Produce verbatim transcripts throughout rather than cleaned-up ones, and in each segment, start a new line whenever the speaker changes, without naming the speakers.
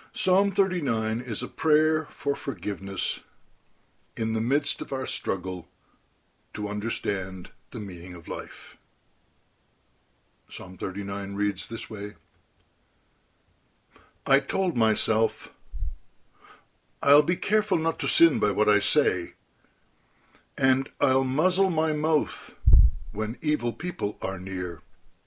Psalm thirty-nine is a prayer for forgiveness in the midst of our struggle to understand the meaning of life. Psalm thirty-nine reads this way: I told myself, I'll be careful not to sin by what I say, and I'll muzzle my mouth when evil people are near.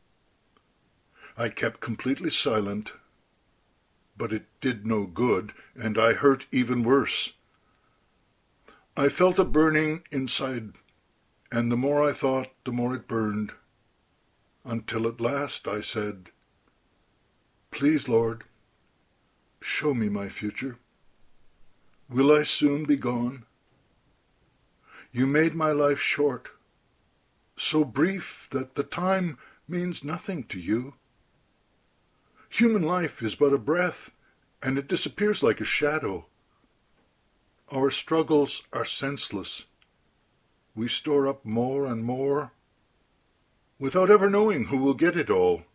I kept completely silent, but it did no good, and I hurt even worse. I felt a burning inside, and the more I thought, the more it burned, until at last I said, Please, Lord, show me my future. Will I soon be gone? You made my life short, so brief that the time means nothing to you. Human life is but a breath, and it disappears like a shadow. Our struggles are senseless. We store up more and more, without ever knowing who will get it all.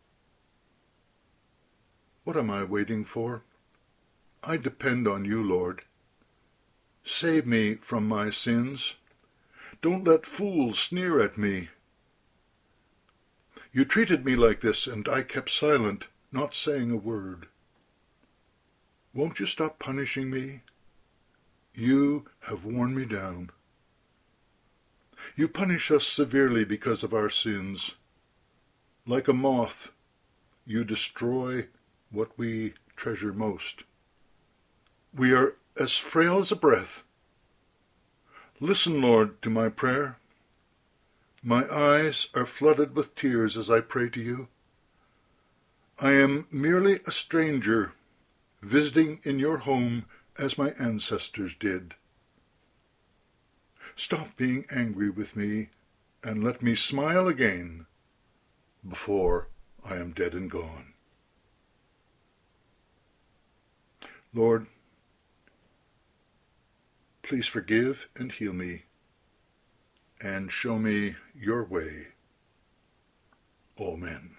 What am I waiting for? I depend on you, Lord. Save me from my sins. Don't let fools sneer at me. You treated me like this, and I kept silent, not saying a word. Won't you stop punishing me? You have worn me down. You punish us severely because of our sins. Like a moth, you destroy what we treasure most. We are as frail as a breath. Listen, Lord, to my prayer. My eyes are flooded with tears as I pray to you. I am merely a stranger, visiting in your home as my ancestors did. Stop being angry with me, and let me smile again before I am dead and gone. Lord, please forgive and heal me, and show me your way. Amen.